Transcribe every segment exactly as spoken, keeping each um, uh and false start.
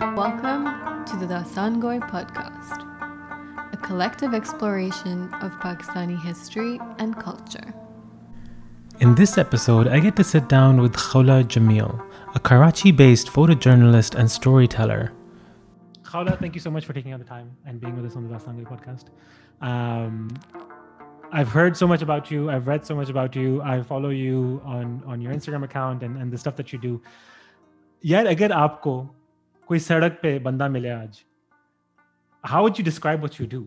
Welcome to the Dastangoy podcast, a collective exploration of Pakistani history and culture. In this episode, I get to sit down with Khawla Jamil, a Karachi-based photojournalist and storyteller. Khawla, thank you so much for taking out the time and being with us on the Dastangoy podcast. Um, I've heard so much about you. I've read so much about you. I follow you on, on your Instagram account and, and the stuff that you do. Yet, agar aapko koi sadak pe banda mile aaj, how would you describe what you do?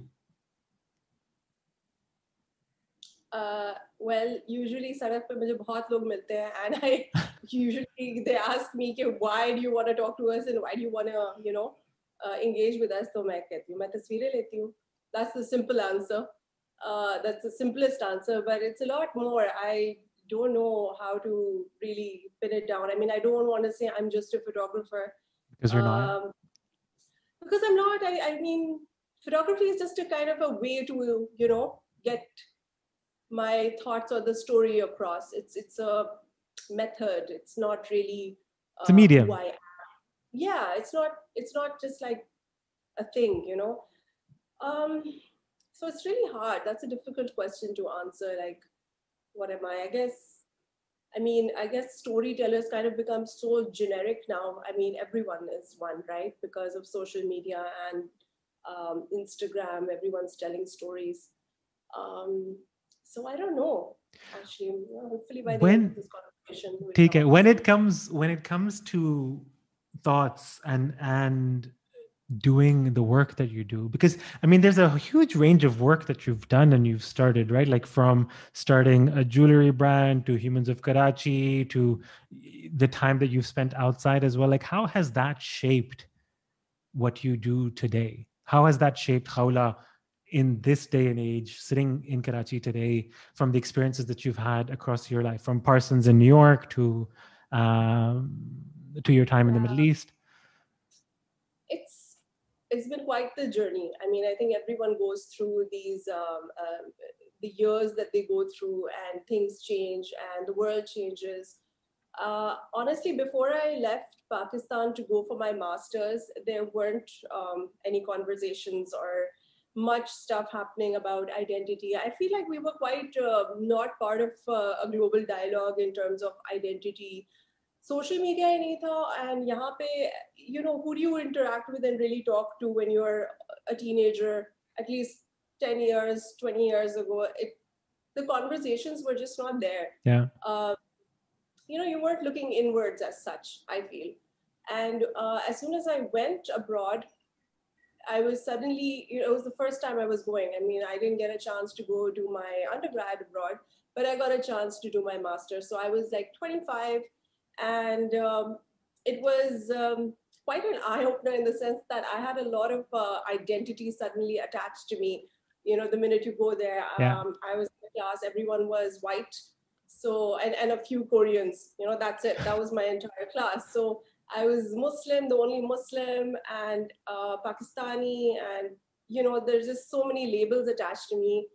Uh, well, usually sadak pe mujhe bahut log milte hain, and I usually they ask me कि why do you want to talk to us and why do you want to you know uh, engage with us? तो मैं कहती हूँ मैं तस्वीरें लेती हूँ. That's the simple answer. Uh, that's the simplest answer, but it's a lot more. I don't know how to really pin it down. I mean, I don't want to say I'm just a photographer. Because you're um, not? Because I'm not. I, I mean, photography is just a kind of a way to, you know, get my thoughts or the story across. It's it's a method. It's not really uh, it's a medium. Who I am. Yeah, it's not. It's not just like a thing, you know. Um, so it's really hard. That's a difficult question to answer. Like, what am I? I guess. I mean, I guess storytellers kind of become so generic now. I mean, everyone is one, right? Because of social media and um, Instagram, everyone's telling stories. Um, so I don't know. Actually, well, hopefully by the when, end of this conversation, we'll take it. When something. it comes when it comes to thoughts and and doing the work that you do, because I mean there's a huge range of work that you've done and you've started, right? Like from starting a jewelry brand to Humans of Karachi to the time that you've spent outside as well. Like how has that shaped what you do today? How has that shaped Khawla in this day and age, sitting in Karachi today, from the experiences that you've had across your life, from Parsons in New York to um, to your time in the Middle East? It's it's been quite the journey. I mean, I think everyone goes through these um, uh, the years that they go through, and things change, and the world changes. Uh, honestly, before I left Pakistan to go for my master's, there weren't um, any conversations or much stuff happening about identity. I feel like we were quite uh, not part of uh, a global dialogue in terms of identity. Social media ही नहीं था, and यहाँ पे, you know, who do you interact with and really talk to when you're a teenager? At least ten years, twenty years ago, it, the conversations were just not there. Yeah. Uh, you know, you weren't looking inwards as such, I feel. And uh, as soon as I went abroad, I was suddenly, you know, it was the first time I was going. I mean, I didn't get a chance to go do my undergrad abroad, but I got a chance to do my master's. So I was like twenty-five, and um, it was um, quite an eye-opener in the sense that I had a lot of uh, identity suddenly attached to me. You know, the minute you go there, Yeah. um, I was in class, everyone was white. So, and, and a few Koreans, you know, that's it. That was my entire class. So I was Muslim, the only Muslim, and uh, Pakistani, and you know, there's just so many labels attached to me.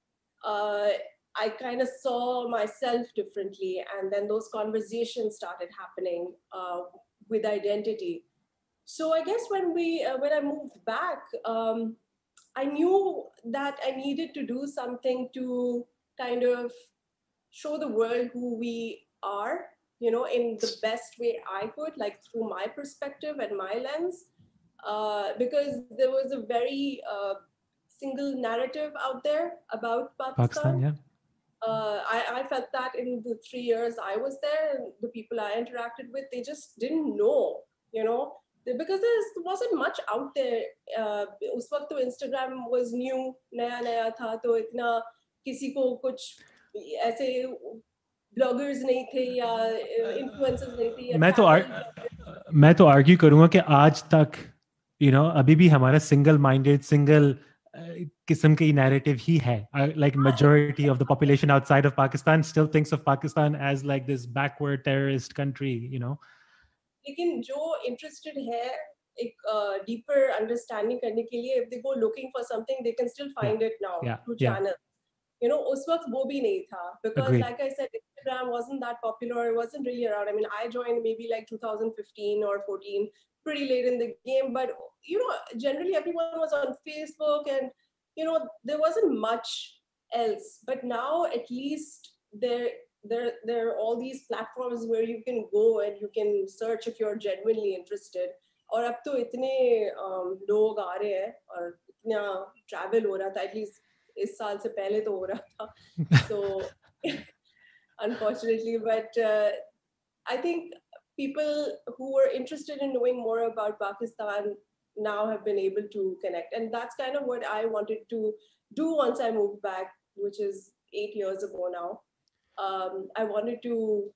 Uh, I kind of saw myself differently, and then those conversations started happening uh, with identity. So I guess when we, uh, when I moved back, um, I knew that I needed to do something to kind of show the world who we are, you know, in the best way I could, like through my perspective and my lens, uh, because there was a very uh, single narrative out there about Pakistan. Pakistan, yeah. Uh, I, I felt that in the three years I was there, and the people I interacted with, they just didn't know, you know, because there wasn't much out there. Uh, उस वक्त तो Instagram was new, नया नया था, तो इतना किसी को कुछ ऐसे ब्लॉगर्स नहीं थे या इन्फ्लुएंसर्स नहीं थे या मैं तो travel आर, मैं तो आर्ग्यू करूंगा कि आज तक you know अभी भी हमारा सिंगल माइंडेड सिंगल किस्म की नैरेटिव ही है. Like majority of the population outside of Pakistan still thinks of Pakistan as like this backward terrorist country, you know. लेकिन जो interested है एक uh, deeper understanding करने के लिए, if they go looking for something, they can still find yeah. it now yeah. through yeah. channels. you know, उस वक्त वो भी नहीं था, because Agreed. like I said, Instagram wasn't that popular. It wasn't really around. I mean, I joined maybe like two thousand fifteen or fourteen, pretty late in the game. But you know, generally everyone was on Facebook, and you know, there wasn't much else. But now at least there there there are all these platforms where you can go and you can search if you're genuinely interested. और अब तो इतने um, लोग आ रहे हैं और इतना travel हो रहा था, at least इस साल से पहले तो हो रहा था. So unfortunately, but uh, I think people who were interested in knowing more about Pakistan now have been able to connect. And that's kind of what I wanted to do once I moved back, which is eight years ago now. Um, I wanted to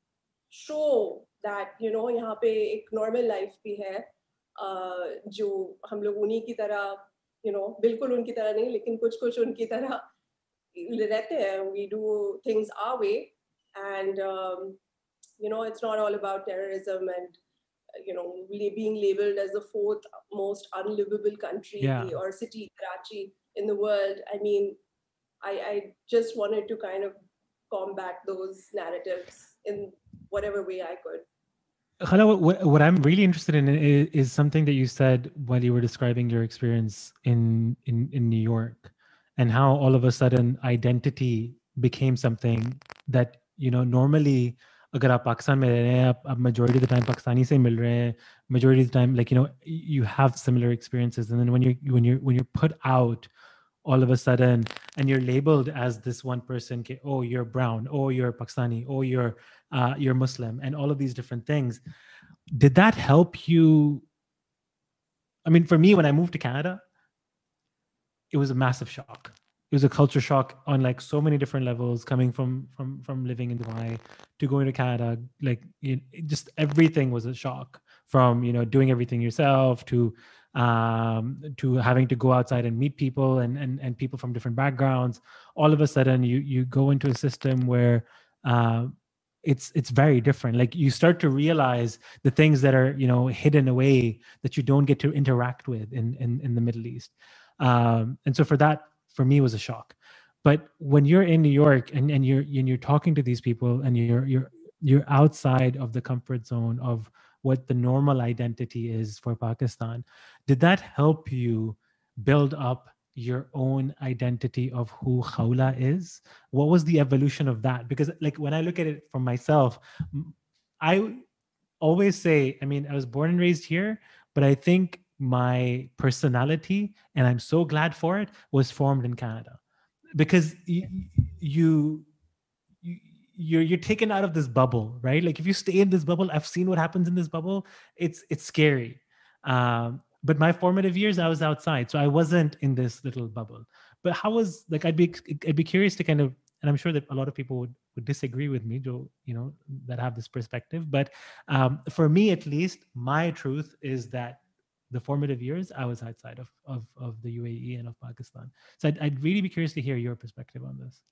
show that, you know, यहाँ पे एक normal life भी है, uh, जो हम लोग उन्हीं की तरह, you know, बिल्कुल उनकी तरह नहीं, लेकिन कुछ कुछ उनकी तरह रहते हैं. We do things our way, and um, you know, it's not all about terrorism and you know, being labeled as the fourth most unlivable country Yeah. or city, Karachi, in the world. I mean, I, I just wanted to kind of combat those narratives in whatever way I could. Khala, what, what I'm really interested in is, is something that you said while you were describing your experience in, in, in New York, and how all of a sudden identity became something that, you know, normally अगर आप पाकिस्तान में रह रहे हैं, आप, आप majority of the time Pakistani से मिल रहे हैं, majority of the time, like, you know, you have similar experiences, and then when you when you when you're put out all of a sudden and you're labeled as this one person, oh, you're brown, oh, you're Pakistani, oh, you're uh, you're Muslim, and all of these different things. Did that help you? I mean, for me, when I moved to Canada, it was a massive shock. It was a culture shock on like so many different levels, coming from from from living in Dubai to going to Canada. Like it, it just everything was a shock, from, you know, doing everything yourself to um to having to go outside and meet people and and, and people from different backgrounds. All of a sudden you you go into a system where uh, it's it's very different. Like you start to realize the things that are, you know, hidden away that you don't get to interact with in in, in the Middle East. Um, and so for that, for me, was a shock. But when you're in New York and, and you're and you're talking to these people and you're you're you're outside of the comfort zone of what the normal identity is for Pakistan, did that help you build up your own identity of who Khawla is? What was the evolution of that? Because like when I look at it from myself, I always say, I mean, I was born and raised here, but I think my personality, and I'm so glad for it, was formed in Canada. Because you, you, you you're you're taken out of this bubble, right? Like if you stay in this bubble, I've seen what happens in this bubble. It's it's scary. Um, but my formative years, I was outside, so I wasn't in this little bubble. But how was like? I'd be I'd be curious to kind of, and I'm sure that a lot of people would would disagree with me, Joe, you know, that have this perspective. But um, for me, at least, my truth is that the formative years, I was outside of, of, of the U A E and of Pakistan. So I'd, I'd really be curious to hear your perspective on this.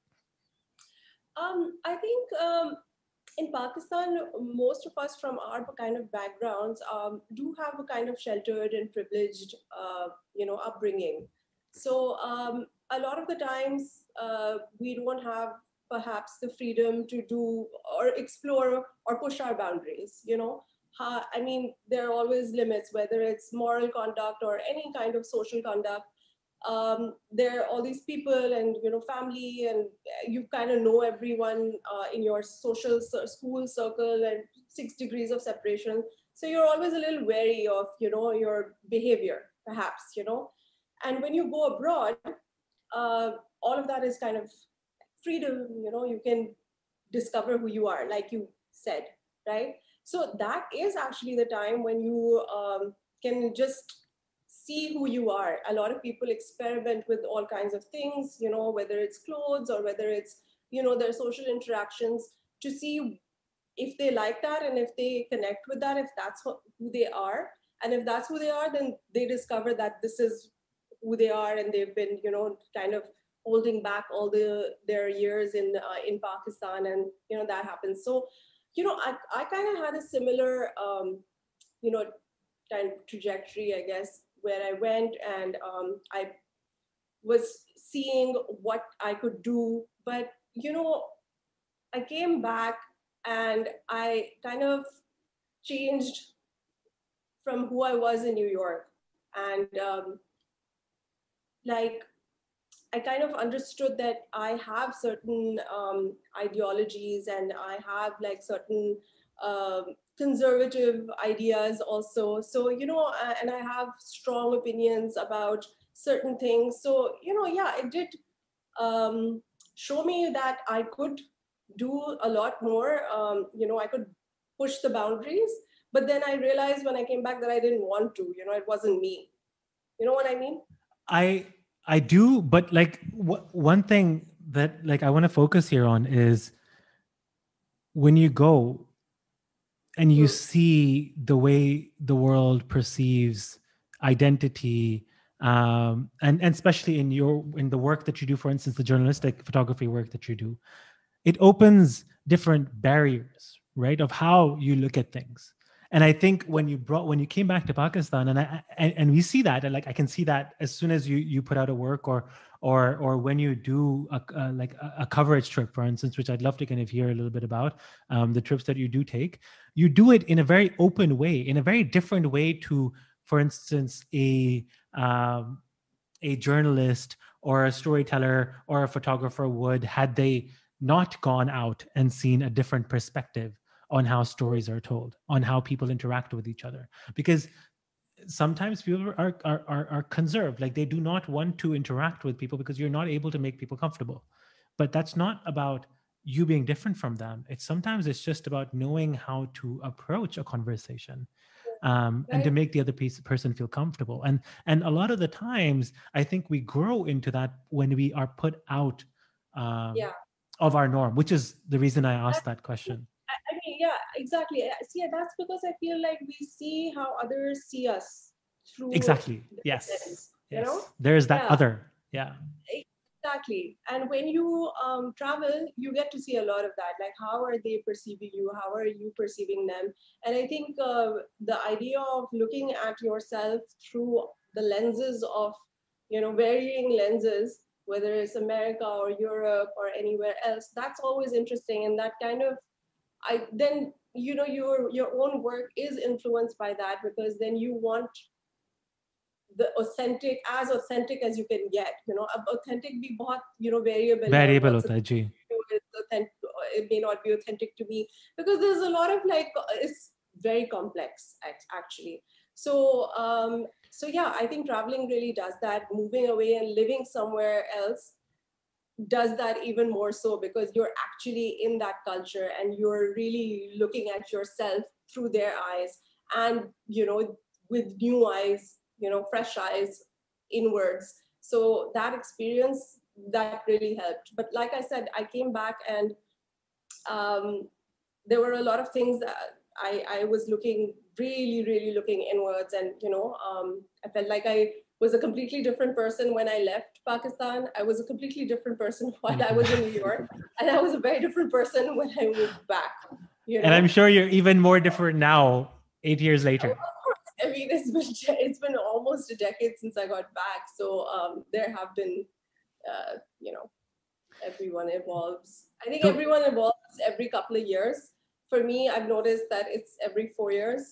Um, I think um, in Pakistan, most of us from our kind of backgrounds um, do have a kind of sheltered and privileged, uh, you know, upbringing. So um, a lot of the times uh, we don't have perhaps the freedom to do or explore or push our boundaries, you know. Uh, I mean, there are always limits, whether it's moral conduct or any kind of social conduct. Um, there are all these people and, you know, family, and you kind of know everyone uh, in your social school circle, and six degrees of separation. So you're always a little wary of, you know, your behavior, perhaps, you know. And when you go abroad, uh, all of that is kind of freedom, you know, you can discover who you are, like you said, right? So that is actually the time when you um, can just see who you are. A lot of people experiment with all kinds of things, you know, whether it's clothes or whether it's, you know, their social interactions, to see if they like that and if they connect with that, if that's who they are. And if that's who they are, then they discover that this is who they are, and they've been, you know, kind of holding back all the their years in uh, in Pakistan, and you know that happens. So, you know, I I kind of had a similar, um, you know, kind of trajectory, I guess, where I went and um, I was seeing what I could do. But, you know, I came back and I kind of changed from who I was in New York. And um, like, I kind of understood that I have certain um, ideologies and I have like certain um, conservative ideas also. So, you know, uh, and I have strong opinions about certain things. So, you know, yeah, it did um, show me that I could do a lot more. Um, you know, I could push the boundaries. But then I realized when I came back that I didn't want to, you know, it wasn't me. You know what I mean? I I do, but like w- one thing that like I want to focus here on is when you go and you Mm. see the way the world perceives identity, um, and and especially in your in the work that you do, for instance, the journalistic photography work that you do, it opens different barriers, right, of how you look at things. And I think when you brought when you came back to Pakistan, and I and, and we see that, and like I can see that as soon as you you put out a work, or or or when you do a, uh, like a, a coverage trip, for instance, which I'd love to kind of hear a little bit about, um, the trips that you do take. You do it in a very open way, in a very different way to, for instance, a um, a journalist or a storyteller or a photographer would, had they not gone out and seen a different perspective on how stories are told, on how people interact with each other. Because sometimes people are, are, are, are conserved, like they do not want to interact with people because you're not able to make people comfortable. But that's not about you being different from them. It's sometimes it's just about knowing how to approach a conversation, um, and to Right? make the other piece, person feel comfortable. And and a lot of the times, I think we grow into that when we are put out um, Yeah. of our norm, which is the reason I asked that question. I I mean, yeah, exactly. Uh, See, that's because I feel like we see how others see us through Exactly. the Yes. lens, you know? Yes. There's that Yeah, other. Yeah. exactly. And when you um, travel, you get to see a lot of that. Like, how are they perceiving you? How are you perceiving them? And I think uh, the idea of looking at yourself through the lenses of, you know, varying lenses, whether it's America or Europe or anywhere else, that's always interesting. And that kind of I then you know your your own work is influenced by that, because then you want the authentic, as authentic as you can get. You know, अब authentic भी बहुत you know variable है. Variable What's hota hai, ji. authentic, it may not be authentic to me, because there's a lot of like it's very complex actually. So um, so yeah, I think traveling really does that. Moving away and living somewhere else does that even more so, because you're actually in that culture and you're really looking at yourself through their eyes, and you know with new eyes, you know fresh eyes inwards. So that experience, that really helped. But like I said, I came back and um, there were a lot of things that I, I was looking really, really looking inwards. And, you know, um, I felt like I was a completely different person when I left Pakistan. I was a completely different person while I was in New York. And I was a very different person when I moved back, you And I'm know. sure you're even more different now, eight years later. I mean, it's been, it's been almost a decade since I got back. So um, there have been, uh, you know, everyone evolves. I think So- everyone evolves every couple of years. For me, I've noticed that it's every four years.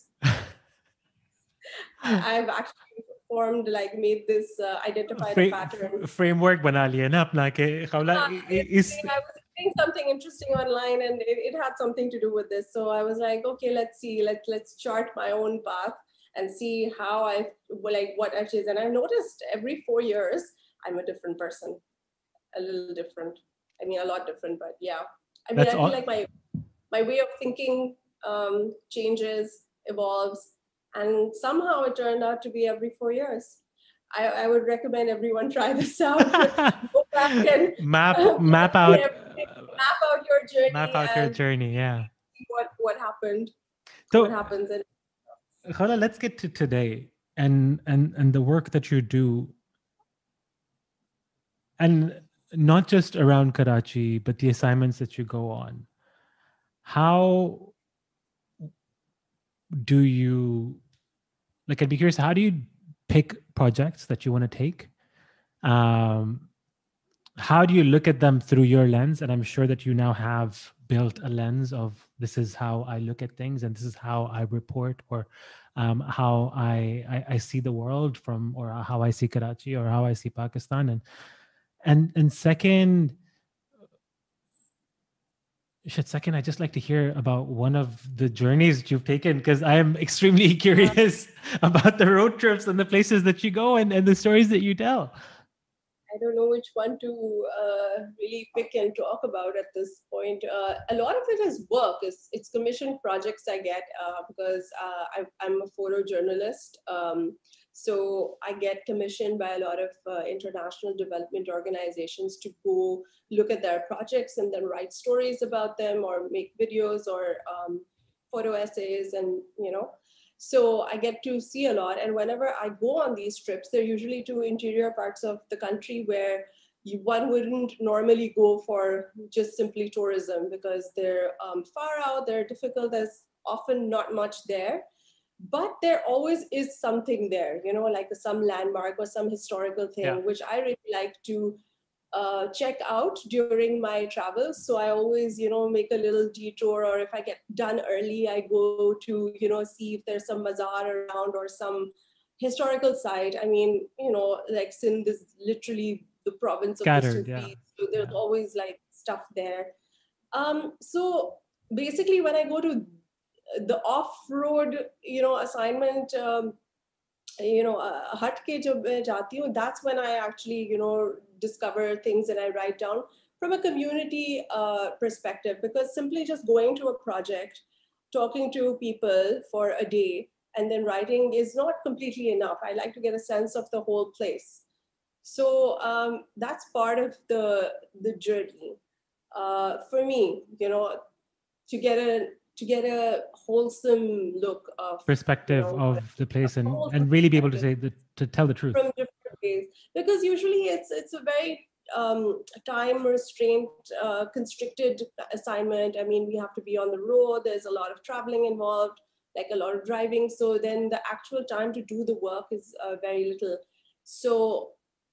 I've actually formed, like, made this, uh, identified a Fra- pattern. framework bana liya na apna ke Khawla, Uh, is I was reading something interesting online, and it, it had something to do with this. So I was like, okay, let's see, let's let's chart my own path and see how I like what I choose. And I've noticed every four years I'm a different person, a little different. I mean, a lot different, but yeah. I mean, That's I feel all. like my my way of thinking um, changes, evolves, and somehow it turned out to be every four years. I, I would recommend everyone try this out. Go back and map uh, map plan out everything, map out your journey, map out your and journey. Yeah. see what what happened, what So happens. And Khala, let's get to today and and and the work that you do, and not just around Karachi, but the assignments that you go on. How do you, like, I'd be curious, how do you pick projects that you want to take? Um, how do you look at them through your lens? And I'm sure that you now have built a lens of this is how I look at things and this is how I report, or um, how I, I I see the world from, or how I see Karachi, or how I see Pakistan. And and and second, Shit, second, I'd just like to hear about one of the journeys that you've taken, because I am extremely curious about the road trips and the places that you go, and, and the stories that you tell. I don't know which one to uh, really pick and talk about at this point. Uh, a lot of it is work. It's, it's commissioned projects I get uh, because uh, I, I'm a photojournalist. Um, so I get commissioned by a lot of uh, international development organizations to go look at their projects and then write stories about them, or make videos, or um, photo essays, and you know. So I get to see a lot. And whenever I go on these trips, they're usually to interior parts of the country where you, one wouldn't normally go for just simply tourism, because they're um, far out, they're difficult, there's often not much there. But there always is something there, you know, like some landmark or some historical thing, Yeah. which I really like to uh, check out during my travels. So I always, you know, make a little detour, or if I get done early, I go to, you know, see if there's some bazaar around or some historical site. I mean, you know, like Sindh is literally the province of the Scattered, yeah. Sufis, so there's Yeah. always like stuff there. Um, so basically, when I go to the off-road, you know, assignment, um, you know, uh, हट के जब मैं जाती हूँ, that's when I actually, you know, discover things and I write down from a community uh, perspective, because simply just going to a project, talking to people for a day, and then writing is not completely enough. I like to get a sense of the whole place. So um, that's part of the the journey uh, for me, you know, to get a to get a wholesome look of, Perspective you know, of the place, and wholesome and really be able to perspective say the, to tell the truth. from different ways, because usually it's it's a very um, time restraint, uh, constricted assignment. I mean, we have to be on the road. There's a lot of traveling involved, like a lot of driving. So then the actual time to do the work is uh, very little. So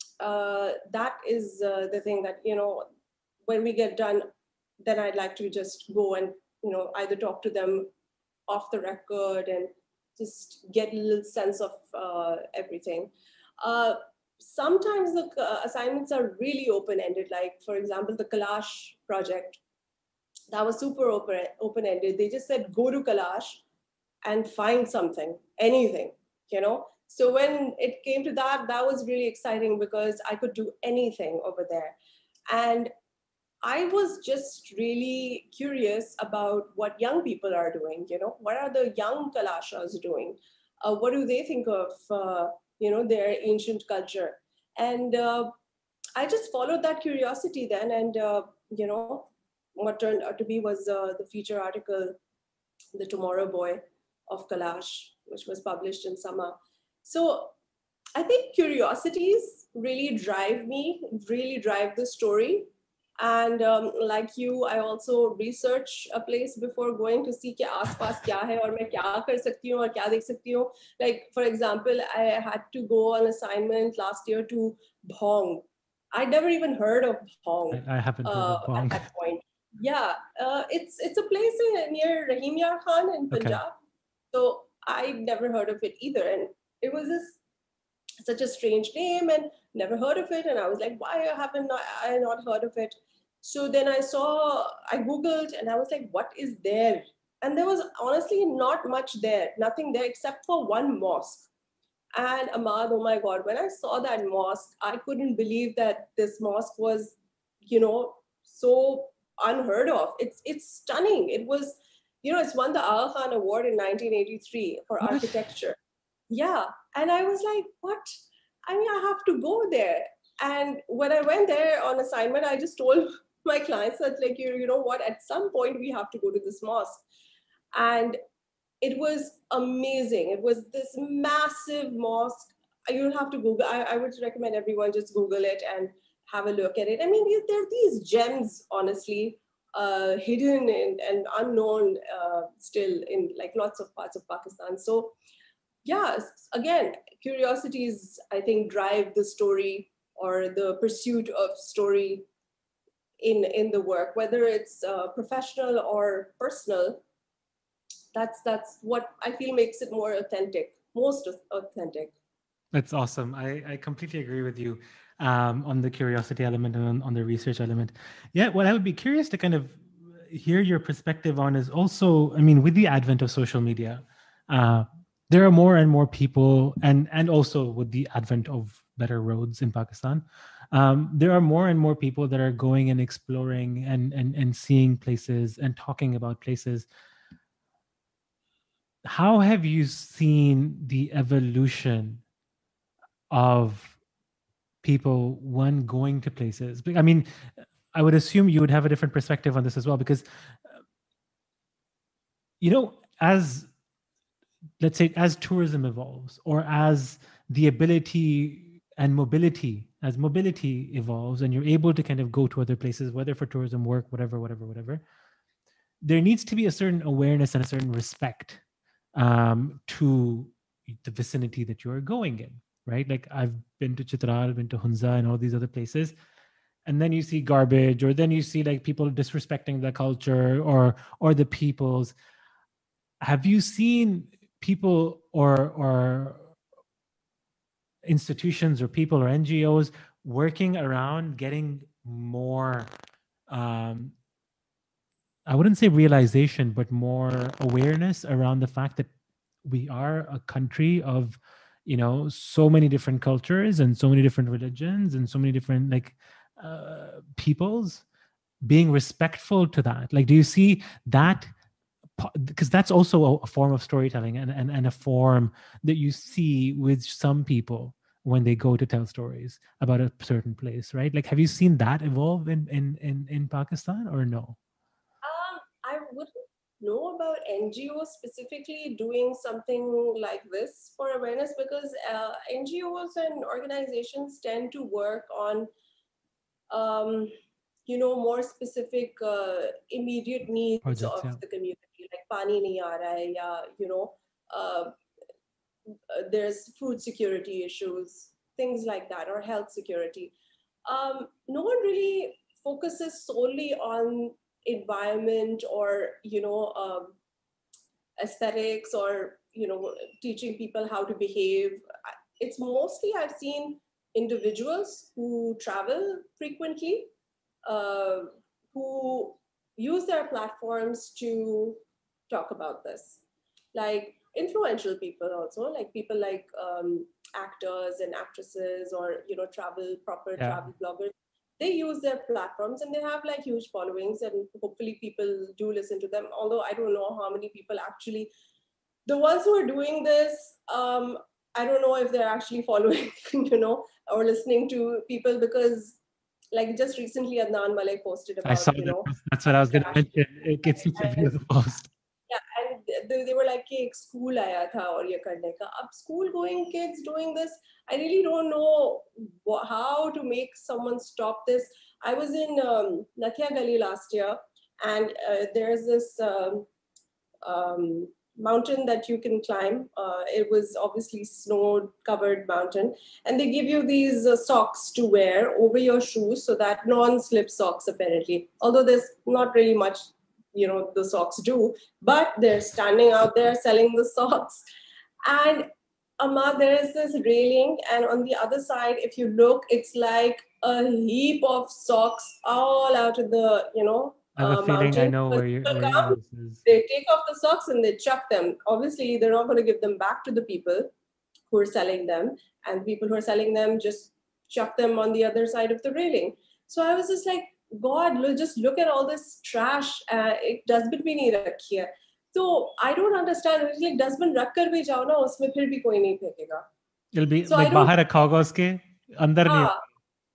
uh, that is uh, the thing that, you know, when we get done, then I'd like to just go and, you know, either talk to them off the record and just get a little sense of uh, everything. Uh, sometimes the uh, assignments are really open-ended. Like, for example, the Kailash project, that was super open, open-ended. They just said, go to Kailash and find something, anything, you know? So when it came to that, that was really exciting, because I could do anything over there. And I was just really curious about what young people are doing. You know, what are the young Kalashas doing? Uh, what do they think of, uh, you know, their ancient culture? And uh, I just followed that curiosity then. And, uh, you know, what turned out to be was uh, the feature article, The Tomorrow Boy of Kailash, which was published in Sama. So I think curiosities really drive me, really drive the story. And um, like you, I also research a place before going to see कि आसपास क्या है और मैं क्या कर सकती हूँ और क्या देख सकती हूँ. Like, for example, I had to go on assignment last year to Bhong. I'd never even heard of Bhong I, I haven't heard uh, of at Bong. that point. Yeah, uh, it's it's a place in, near Rahim Yar Khan in Okay. Punjab. So I never heard of it either, and it was this such a strange name and never heard of it. And I was like, why haven't I not heard of it? So then I saw, I Googled and I was like, what is there? And there was honestly not much there, nothing there except for one mosque. And Ahmad, oh my God, when I saw that mosque, I couldn't believe that this mosque was, you know, so unheard of. It's it's stunning. It was, you know, it's won the Aga Khan Award in nineteen eighty-three for What? architecture. Yeah. And I was like, what? I mean, I have to go there. And when I went there on assignment, I just told my clients that, like, you, you know what, at some point we have to go to this mosque. And it was amazing. It was this massive mosque. You don't have to Google. I, I would recommend everyone just Google it and have a look at it. I mean, there are these gems, honestly, uh, hidden and, and unknown uh, still in like lots of parts of Pakistan. So yeah, again, curiosities, I think, drive the story. or the pursuit of story in in the work, whether it's uh, professional or personal. That's that's what I feel makes it more authentic, most authentic. That's awesome. I, I completely agree with you um, on the curiosity element and on, on the research element. Yeah, what I would be curious to kind of hear your perspective on is also, I mean, with the advent of social media, uh, there are more and more people, and and also with the advent of better roads in Pakistan, um, there are more and more people that are going and exploring and and and seeing places and talking about places. How have you seen the evolution of people, one, going to places? I mean, I would assume you would have a different perspective on this as well, because uh, you know, as let's say as tourism evolves, or as the ability and mobility as mobility evolves, and you're able to kind of go to other places, whether for tourism, work, whatever whatever whatever, there needs to be a certain awareness and a certain respect um, to the vicinity that you're going in, right? Like I've been to Chitral, been to Hunza and all these other places, and then you see garbage, or then you see like people disrespecting the culture or or the peoples. Have you seen people or or institutions or people or N G Os working around getting more um, I wouldn't say realization, but more awareness around the fact that we are a country of, you know, so many different cultures and so many different religions and so many different like uh, peoples, being respectful to that? Like, do you see that? Because that's also a form of storytelling, and, and, and a form that you see with some people when they go to tell stories about a certain place, right? Like, have you seen that evolve in, in, in, in Pakistan or no? Um, I wouldn't know about N G Os specifically doing something like this for awareness, because uh, N G Os and organizations tend to work on, um, you know, more specific uh, immediate needs Projects, of yeah. the community, like pani nahi aa raha hai, ya, you know, uh, uh, there's food security issues, things like that, or health security. Um, no one really focuses solely on environment or, you know, um, aesthetics, or, you know, teaching people how to behave. It's mostly, I've seen individuals who travel frequently, uh, who use their platforms to talk about this. Like influential people also, like people like um, actors and actresses, or, you know, travel, proper Yeah. travel bloggers. They use their platforms and they have like huge followings, and hopefully people do listen to them. Although I don't know how many people actually, the ones who are doing this, um, I don't know if they're actually following, you know, or listening to people, because like just recently Adnan Malik posted I about, saw you that. know, That's what I was going to crash. mention. It, it's such a And, beautiful post. yeah, and they, they were like कि एक school आया था और ये करने का. अब school going kids doing this, I really don't know wh- how to make someone stop this. I was in um, Nathia Gali last year, and uh, there's this um, um, mountain that you can climb. Uh, it was obviously snow-covered mountain, and they give you these uh, socks to wear over your shoes, so that non-slip socks apparently. Although there's not really much, you know, the socks do, but they're standing out there selling the socks. And Amma, there is this railing, and on the other side, if you look, it's like a heap of socks all out of the, you know, I have a uh, feeling I mountain. know Because where you people where come, this is. they take off the socks and they chuck them. Obviously, they're not going to give them back to the people who are selling them, and people who are selling them just chuck them on the other side of the railing. So I was just like, God, look, just look at all this trash. Uh, एक dustbin भी नहीं रखी है. So I don't understand. It's like dustbin रख कर भी जाओ ना, उसमें फिर भी कोई नहीं फेंकेगा. It'll be So I like don't. बाहर रखा होगा उसके अंदर नहीं. हाँ,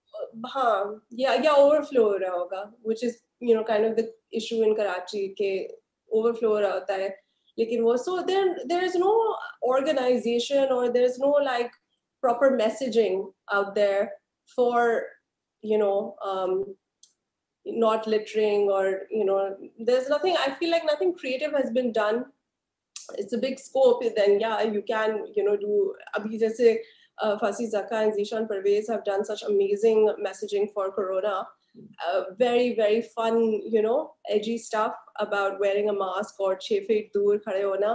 हाँ, yeah, yeah, overflow हो रहा होगा, which is, you know, kind of the issue in Karachi के overflow हो रहा होता है. लेकिन वो, so there there is no organization, or there's no like proper messaging out there for, you know, um, not littering, or, you know, there's nothing. I feel like nothing creative has been done. It's a big scope. Then yeah, you can, you know, do. अभी जैसे uh, Fasi Zaka and Zishan Parvez have done such amazing messaging for Corona. Uh, very, very fun, you know, edgy stuff about wearing a mask or छह feet दूर खड़े होना.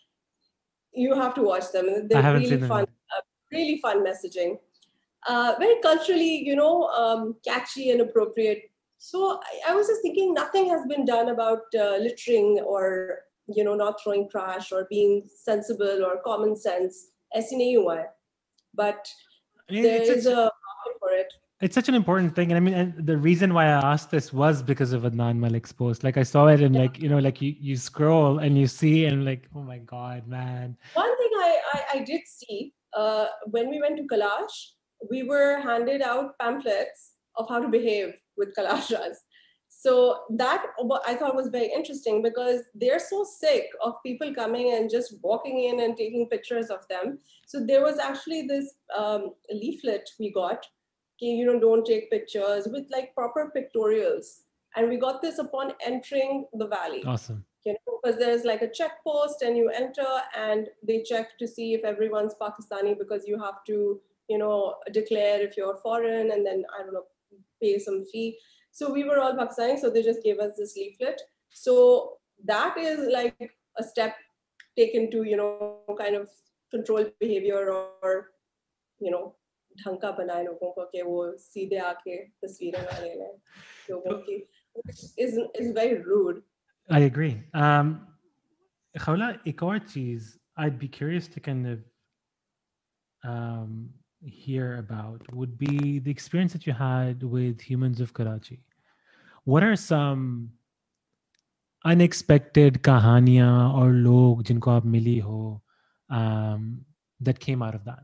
You have to watch them. I They're haven't really seen them fun, yet. uh, really fun messaging. Uh, very culturally, you know, um, catchy and appropriate. So I, I was just thinking, nothing has been done about uh, littering or, you know, not throwing trash or being sensible or common sense. ऐसे नहीं हुआ है. But there It's is such, a market for it. it's such an important thing. And I mean, and the reason why I asked this was because of Adnan Malik's post. Like I saw it and like, you know, like you, you scroll and you see and like, oh my God, man. One thing I, I, I did see uh, when we went to Kailash, we were handed out pamphlets of how to behave with Kailashas. So that I thought was very interesting because they're so sick of people coming and just walking in and taking pictures of them. So there was actually this um, leaflet we got, okay, you know, don't take pictures, with like proper pictorials. And we got this upon entering the valley. Awesome. You know, because there's like a check post and you enter and they check to see if everyone's Pakistani, because you have to, you know, declare if you're foreign and then, I don't know, pay some fee. So we were all Pakistani, so they just gave us this leaflet. So that is like a step taken to, you know, kind of control behavior or, you know, ढंग का बनाए लोगों को कि वो सीधे आके तस्वीरें ना ले लें लोगों की, which is is very rude. I agree. Um, Khawla, ek aur cheez I'd be curious to kind of um, hear about would be the experience that you had with Humans of Karachi. What are some unexpected kahaniyan or log jinko aap mili ho um, that came out of that?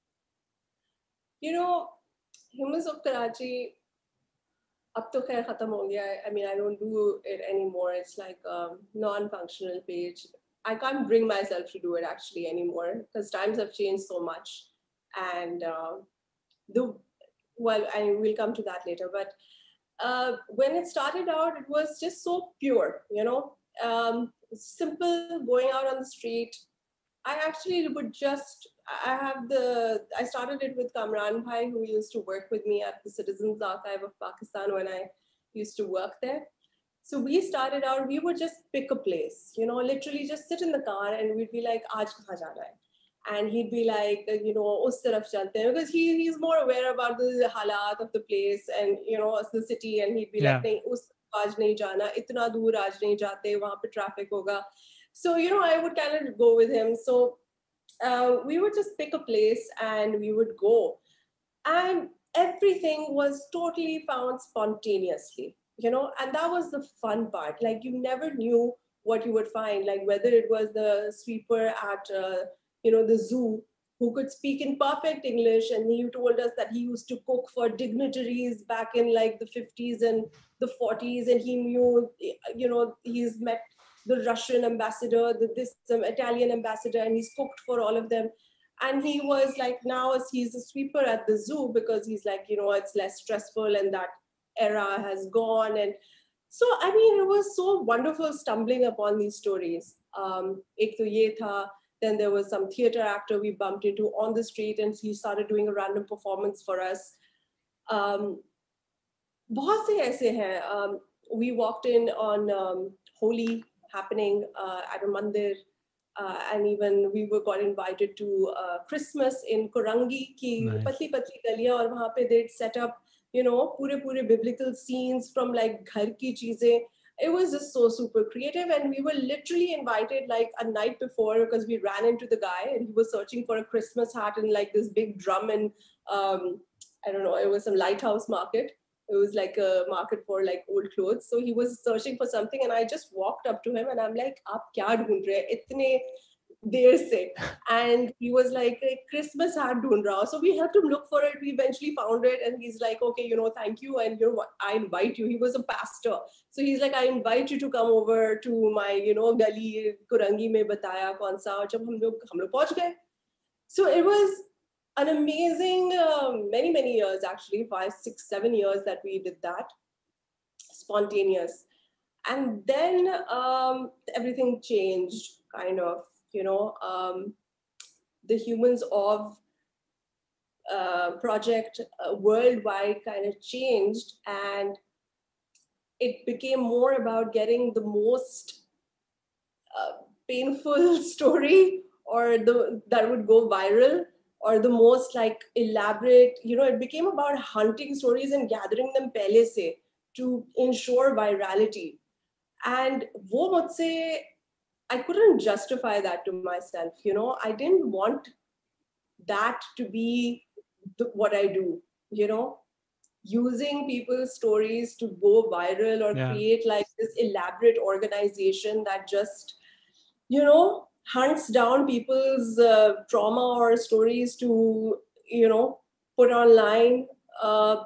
You know, Humans of Karachi, ab to khair khatam ho gaya hai. I mean, I don't do it anymore. It's like a non-functional page. I can't bring myself to do it actually anymore because times have changed so much. And uh, the well, I will come to that later. But uh, when it started out, it was just so pure, you know, um, simple, going out on the street. I actually would just, I have the, I started it with Kamran Bhai, who used to work with me at the Citizens Archive of Pakistan when I used to work there. So we started out, we would just pick a place, you know, literally just sit in the car and we'd be like, aaj kahan jana hai? And he'd be like, you know, us taraf chalte hain, because he, he's more aware about the halat of the place and, you know, the city, and he'd be Yeah. like, nahi, us aaj nahi jana, itna dur aaj nahi jate, wahan pe traffic hoga. So, you know, I would kind of go with him. So uh, we would just pick a place and we would go. And everything was totally found spontaneously, you know, and that was the fun part. Like, you never knew what you would find, like whether it was the sweeper at, uh, you know, the zoo who could speak in perfect English. And he told us that he used to cook for dignitaries back in like the fifties and the forties. And he knew, you know, he's met the Russian ambassador, the, this um, Italian ambassador, and he's cooked for all of them. And he was like, now as he's a sweeper at the zoo, because he's like, you know, it's less stressful and that era has gone. And so, I mean, it was so wonderful stumbling upon these stories. Um, ek to ye tha. Then there was some theater actor we bumped into on the street and he started doing a random performance for us. Um, bahut se aise hain. Um, we walked in on um, Holi happening uh, at a mandir. Uh, and even we were got invited to uh, Christmas in Korangi ki Nice. patli patli galiyan, aur wahan pe they'd set up, you know, pure pure biblical scenes from like ghar ki cheezein. It was just so super creative, and we were literally invited like a night before because we ran into the guy and he was searching for a Christmas hat and like this big drum, and um, I don't know, it was some lighthouse market. It was like a market for like old clothes. So he was searching for something and I just walked up to him and I'm like, aap kya dhoond rahe hain itne der se? And he was like, a Christmas hat dhoond raha hu. So we helped him look for it. We eventually found it and he's like, okay, you know, thank you. And you know what, I invite you. He was a pastor. So he's like, I invite you to come over to my, you know, gali Kurangi mein bataya kaun sa. Aur jab hum log hum log pahunch gaye. So it was an amazing um, many, many years, actually, five, six, seven years that we did that. Spontaneous. And then um, everything changed, kind of, you know. Um, the Humans of uh, project uh, worldwide kind of changed, and it became more about getting the most uh, painful story, or the that would go viral, or the most like elaborate, you know, it became about hunting stories and gathering them pehle se to ensure virality. And wo mujhse, I couldn't justify that to myself, you know, I didn't want that to be the, what I do, you know, using people's stories to go viral or Yeah. create like this elaborate organization that just, you know, hunts down people's uh, trauma or stories to, you know, put online. Uh,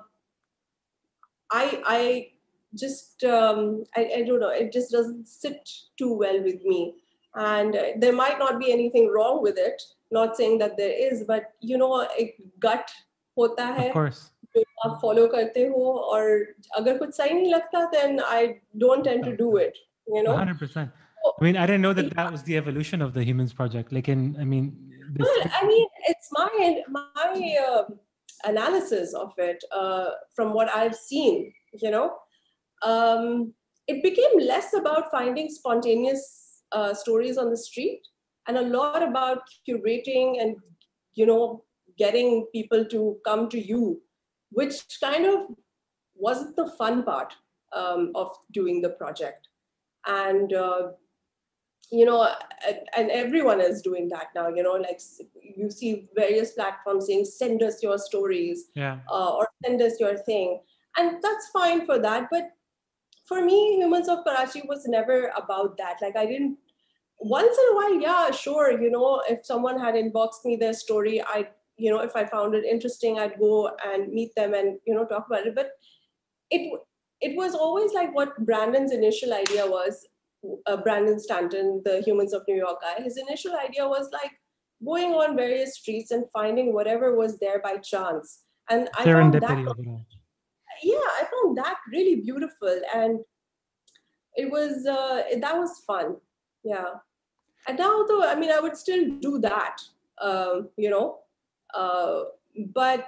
I I just um, I, I don't know. It just doesn't sit too well with me, and uh, there might not be anything wrong with it. Not saying that there is, but you know, एक gut होता Of है course. जो आप follow करते हो, और अगर कुछ सही नहीं लगता, then I don't tend to do it. You know. one hundred percent. So, I mean, I didn't know that that was the evolution of the Humans Project. Like, in, I mean, this. well, I mean, it's my my uh, analysis of it uh, from what I've seen. You know, um, it became less about finding spontaneous uh, stories on the street, and a lot about curating and, you know, getting people to come to you, which kind of wasn't the fun part um, of doing the project. And uh, you know, and, and everyone is doing that now, you know, like you see various platforms saying send us your stories, Yeah. uh, or send us your thing, and that's fine for that. But for me, Humans of Karachi was never about that. Like, I didn't, once in a while, yeah, sure, you know, if someone had inboxed me their story, I, you know, if I found it interesting, I'd go and meet them and, you know, talk about it. But it it was always like what Brandon's initial idea was. Uh, Brandon Stanton, the Humans of New York guy, his initial idea was like going on various streets and finding whatever was there by chance. And I found that, Serendipity. yeah, I found that really beautiful, and it was uh, that was fun, yeah. And now, though, I mean, I would still do that, um, you know, uh, but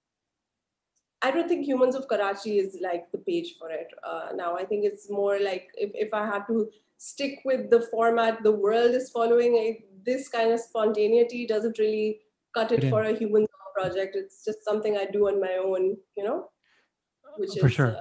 I don't think Humans of Karachi is like the page for it uh, now. I think it's more like if, if I had to stick with the format the world is following, it, this kind of spontaneity doesn't really cut it Yeah. for a Humans project. It's just something I do on my own, you know, which For is. sure.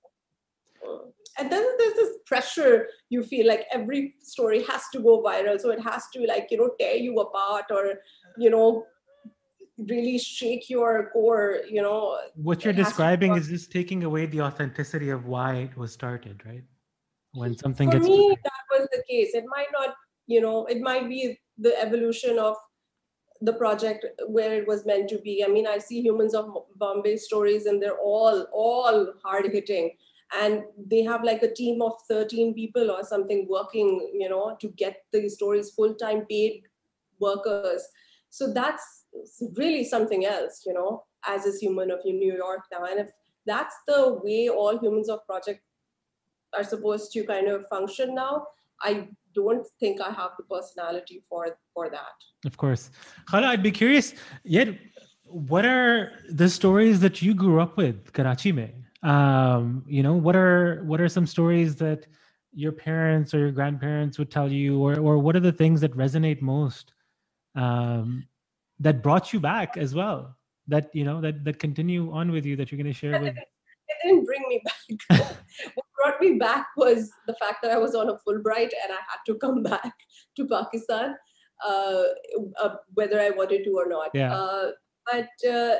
Uh, uh, and then there's this pressure you feel like every story has to go viral. So it has to, like, you know, tear you apart, or, you know, really shake your core, you know. What you're describing is just taking away the authenticity of why it was started, right? When something For gets me, that was the case. It might not, you know, it might be the evolution of the project where it was meant to be. I mean, I see Humans of Bombay stories, and they're all all hard hitting, and they have like a team of thirteen people or something working, you know, to get these stories, full-time paid workers. So that's really something else, you know, as a human of New York now. And if that's the way all Humans of Project are supposed to kind of function now, I don't think I have the personality for for that. Of course. Khala, I'd be curious, yet, what are the stories that you grew up with, Karachi mein? Um, you know, what are what are some stories that your parents or your grandparents would tell you, or or what are the things that resonate most, um, that brought you back as well, that, you know, that that continue on with you, that you're going to share with? It didn't bring me back. What brought me back was the fact that I was on a Fulbright and I had to come back to Pakistan, uh, uh, whether I wanted to or not. Yeah. Uh, but uh,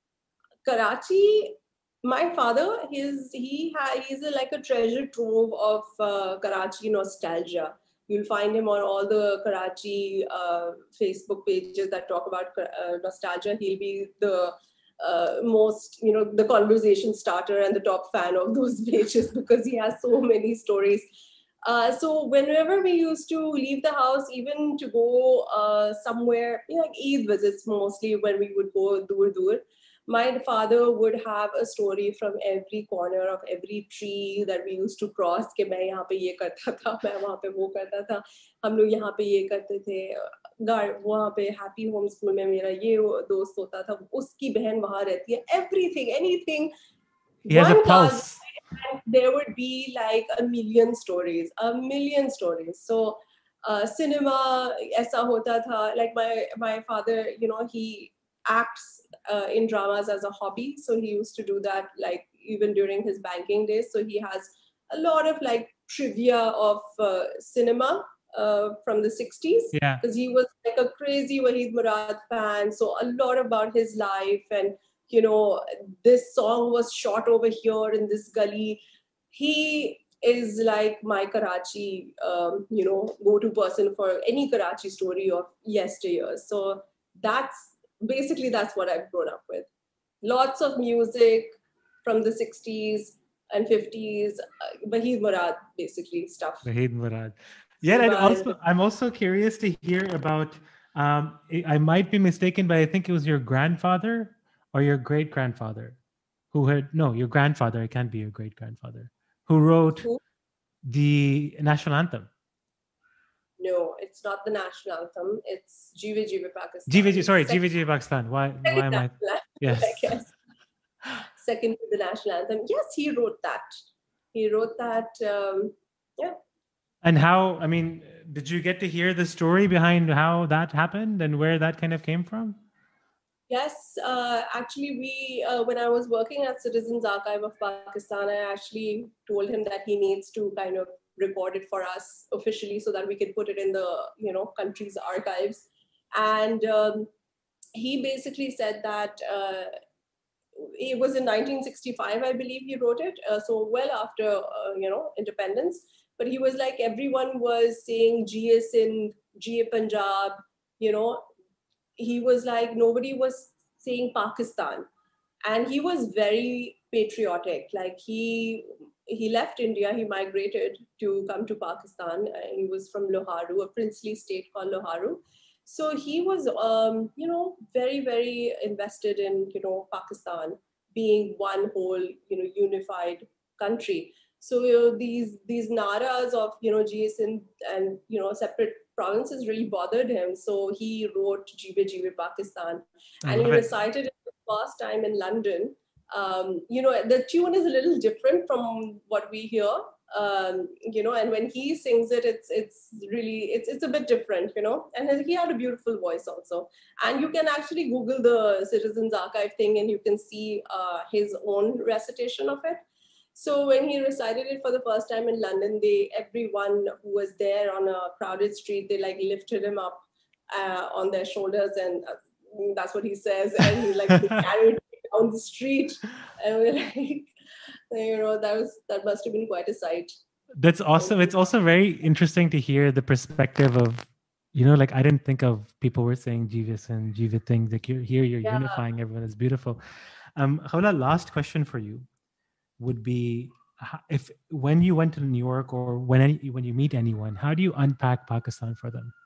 Karachi, my father, his he ha- he's a, like a treasure trove of uh, Karachi nostalgia. You'll find him on all the Karachi uh, Facebook pages that talk about uh, nostalgia. He'll be the uh, most, you know, the conversation starter and the top fan of those pages because he has so many stories. Uh, so whenever we used to leave the house, even to go uh, somewhere, you know, like Eid visits mostly when we would go dur dur. my father would have a story from every corner of every tree that we used to cross कि मैं यहाँ पे ये करता था, मैं वहाँ पे वो करता था, हम लोग यहाँ पे ये करते थे, गार्ड वहाँ पे हैप्पी होम स्कूल में मेरा ये दोस्त होता था, उसकी बहन वहाँ रहती है, everything, anything. He has a pulse. And there would be like a million stories, a million stories. So uh, cinema aisa hota tha. Like my my father, you know, he acts uh, in dramas as a hobby. So he used to do that like even during his banking days. So he has a lot of like trivia of uh, cinema uh, from the sixties. Yeah. Because he was like a crazy Waheed Murad fan. So a lot about his life and you know, this song was shot over here in this gully. He is like my Karachi, um, you know, go-to person for any Karachi story of yesteryear. So that's basically that's what I've grown up with. Lots of music from the sixties and fifties, uh, Waheed Murad, basically stuff. Waheed Murad. Yeah, and also I'm also curious to hear about. Um, I might be mistaken, but I think it was your grandfather. Or your great grandfather, who had no, your grandfather. It can't be your great grandfather, who wrote Who? the national anthem. No, it's not the national anthem. It's Jeeve Jeeve Pakistan. Jeeve, sorry, Jeeve Jeeve Pakistan. Why? Why am I? Yes. I guess. Second to the national anthem. Yes, he wrote that. He wrote that. Um, yeah. And how? I mean, did you get to hear the story behind how that happened and where that kind of came from? Yes, uh, actually, we uh, when I was working at Citizens Archive of Pakistan, I actually told him that he needs to kind of record it for us officially so that we can put it in the you know country's archives. And um, he basically said that uh, it was in nineteen sixty-five, I believe he wrote it. Uh, so well after uh, you know independence, but he was like everyone was saying G A Sindh, G A Punjab, you know. He was like, nobody was saying Pakistan. And he was very patriotic. Like he he left India, he migrated to come to Pakistan. He was from Loharu, a princely state called Loharu. So he was, um, you know, very, very invested in, you know, Pakistan being one whole, you know, unified country. So you know, these these naras of, you know, G A Sindh and, you know, separate provinces really bothered him. So he wrote Jeeve Jeeve Pakistan. And he recited it for the first time in London. Um, you know, the tune is a little different from what we hear. Um, you know, and when he sings it, it's it's really it's it's a bit different, you know. And he had a beautiful voice also. And you can actually Google the Citizens Archive thing, and you can see uh, his own recitation of it. So when he recited it for the first time in London, they everyone who was there on a crowded street, they like lifted him up uh, on their shoulders, and uh, that's what he says. And he like they carried him down the street, and we're like, you know, that was that must have been quite a sight. That's awesome. It's also very interesting to hear the perspective of, you know, like I didn't think of people were saying Jeevis and Jeeva things. Like you're here, you're Yeah. unifying everyone. It's beautiful. Um, Khawla, last question for you would be, if when you went to New York or when any, when you meet anyone, how do you unpack Pakistan for them?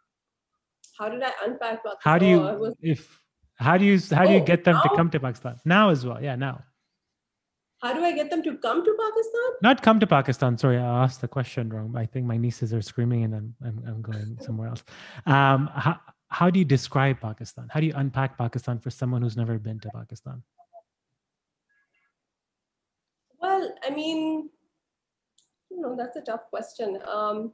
How did I unpack Pakistan? How do you Oh, was... if how do you how do you oh, get them now? to come to Pakistan now as well? Yeah, now. How do I get them to come to Pakistan? Not come to Pakistan. Sorry, I asked the question wrong. I think my nieces are screaming and I'm I'm, I'm going somewhere else. Um, how how do you describe Pakistan? How do you unpack Pakistan for someone who's never been to Pakistan? Well, I mean, you know, that's a tough question. Um,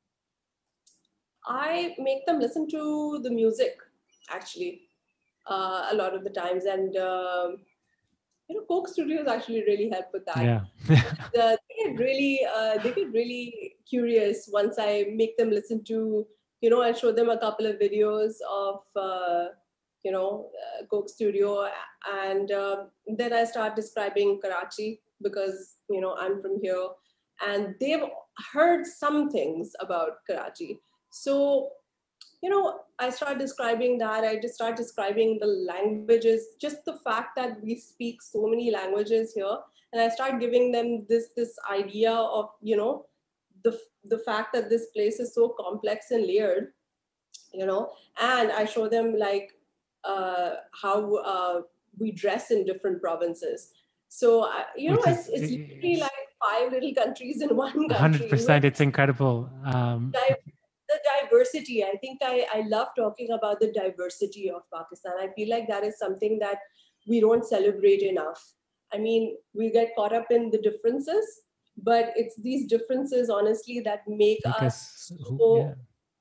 I make them listen to the music, actually, uh, a lot of the times. And, uh, you know, Coke Studios actually really help with that. Yeah. uh, they get really, uh, they get really curious once I make them listen to, you know, I show them a couple of videos of, uh, you know, uh, Coke Studio. And uh, then I start describing Karachi, because, you know, I'm from here, and they've heard some things about Karachi. So, you know, I start describing that. I just start describing the languages, just the fact that we speak so many languages here. And I start giving them this, this idea of, you know, the, the fact that this place is so complex and layered, you know, and I show them like uh, how, uh, we dress in different provinces. So, uh, you know, it's, it's literally like five little countries in one country. one hundred percent. It's incredible. Um, the diversity. I think I, I love talking about the diversity of Pakistan. I feel like that is something that we don't celebrate enough. I mean, we get caught up in the differences, but it's these differences, honestly, that make because, us who, so, yeah.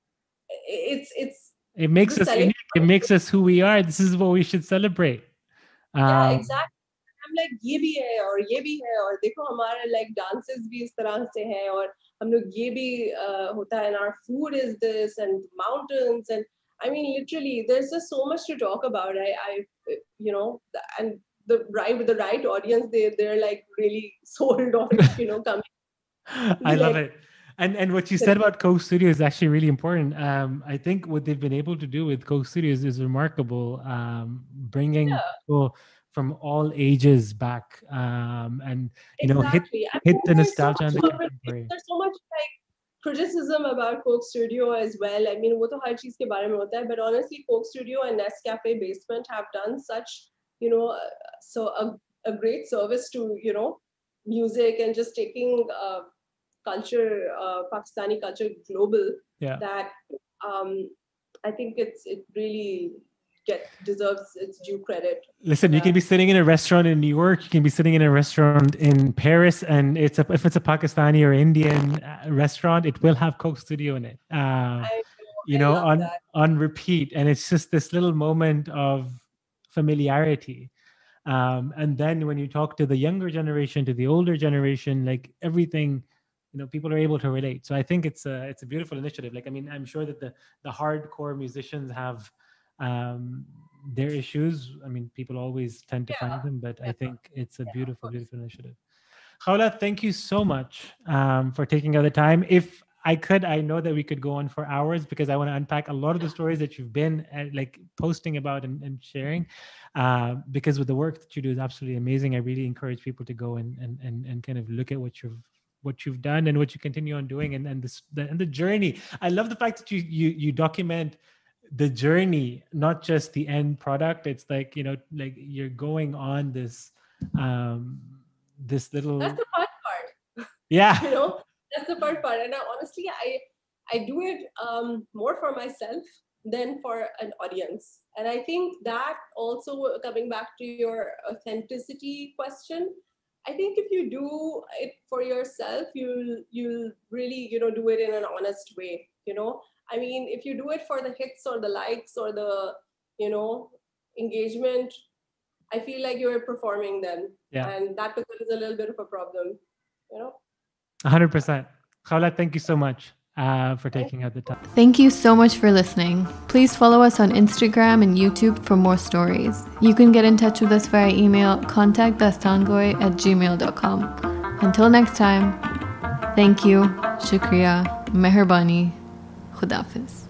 it's, it's, it makes us unique. It makes us who we are. This is what we should celebrate. Um, yeah, exactly. I'm like, ye bhi hai, or ye bhi hai, or dekho hamare like dances bhi is tarah se hai, or hum log ye bhi uh, hota hai, and our food is this, and mountains, and I mean, literally, there's just so much to talk about. I, I you know, and the right with the right audience, they they're like really sold on, you know, coming. I love like, it. And and what you said about Coke Studios is actually really important. Um, I think what they've been able to do with Coke Studios is remarkable. Um, bringing yeah. people from all ages back, um, and you know, exactly. hit hit the nostalgia. So there's so much like criticism about Coke Studio as well. I mean, wo to har cheez ke bare mein hota hai, but honestly, Coke Studio and Nescafe Basement have done such, you know, so a, a great service to, you know, music and just taking uh, culture, uh, Pakistani culture global. Yeah. That um, I think it's it really. Get deserves its due credit. Listen, yeah. You can be sitting in a restaurant in New York, you can be sitting in a restaurant in Paris, and it's a, if it's a Pakistani or Indian restaurant, it will have Coke Studio in it. Uh, I know, you I know, love on that. on repeat, and it's just this little moment of familiarity. Um, and then when you talk to the younger generation, to the older generation, like everything, you know, people are able to relate. So I think it's a it's a beautiful initiative. Like, I mean, I'm sure that the the hardcore musicians have. Um, their issues. I mean, people always tend to yeah. find them, but yeah. I think it's a yeah, beautiful, beautiful initiative. Khawla, thank you so much um, for taking out the time. If I could, I know that we could go on for hours because I want to unpack a lot of the stories that you've been uh, like posting about and, and sharing. Uh, because with the work that you do is absolutely amazing. I really encourage people to go and and and, and kind of look at what you've what you've done and what you continue on doing, and and this the, and the journey. I love the fact that you you you document the journey, not just the end product. It's like, you know, like you're going on this um this little that's the fun part. Yeah. You know, that's the fun part. And I, honestly I I do it um more for myself than for an audience. And I think that also, coming back to your authenticity question, I think if you do it for yourself, you'll you'll really, you know, do it in an honest way, you know. I mean, if you do it for the hits or the likes or the, you know, engagement, I feel like you're performing then. Yeah. And that becomes a little bit of a problem, you know? one hundred percent. Khawla, thank you so much uh, for taking out the time. Thank you so much for listening. Please follow us on Instagram and YouTube for more stories. You can get in touch with us via email, contact dastangoy at gmail dot com. Until next time, thank you, shukriya, meharbani, Khudafiz.